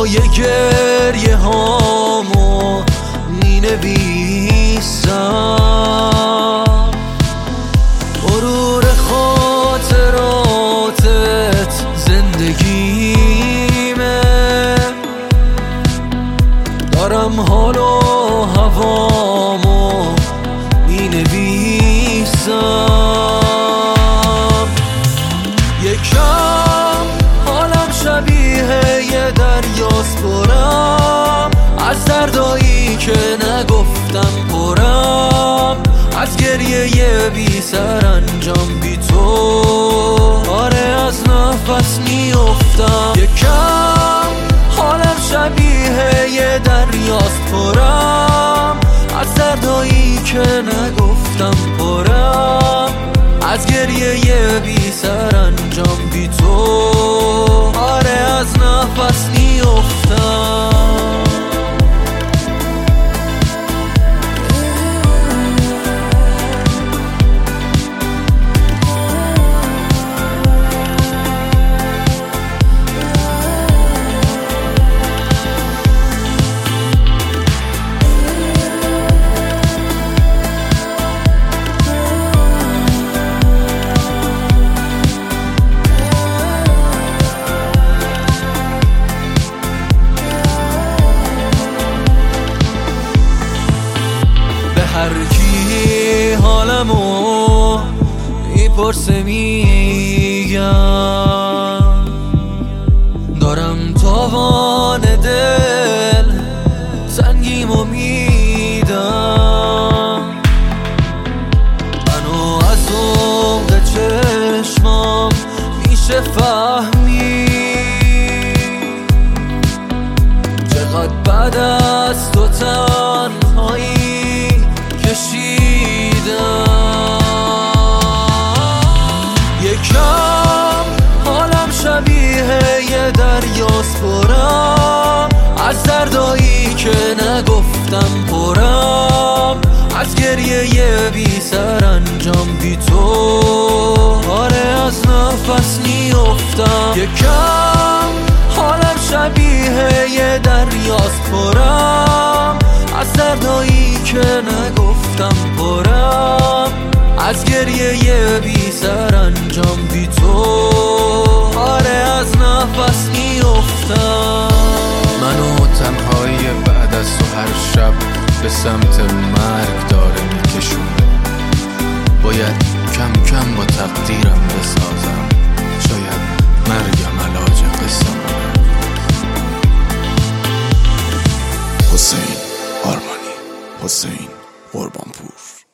جای گریه هامو می نویسم، مرور خاطراتت زندگیمه، دارم حال و هوامو می نویسم. یکم حالم شبیه یه دریاست، پرم از دردایی که نگفتم، پرم از گریه یه بی سرانجام بی تو، آره از نفس میافتم. یکم حالم شبیه یه دریاست، پرم از دردایی که نگفتم، پرم از گریه یه بی سرانجام بی تو، آره از نفس میافتم. هر کی حالمو میپرسه میگم، دارم تاوان دل سنگیمو میدم، منو از عمق چشمام میشه فهمی چقدر بعد از تو تنهایی یکم حالم شبیه یه دریاست، پرم از دردایی که نگفتم، پرم از گریه یه بی سرانجام بی تو، آره از نفس میافتم. یکم حالم شبیه یه دریاست، پرم از دردایی که نگفتم، پرم از گریه یه بی سرانجام بی تو، آره از نفس میافتم. منو تنهایی بعد از تو هر شب به سمت مرگ داره میکشونه، باید کم کم با تقدیرم بسازم، شاید مرگم علاج قصه‌مونه. حسین آرمانی، حسین قربانپور.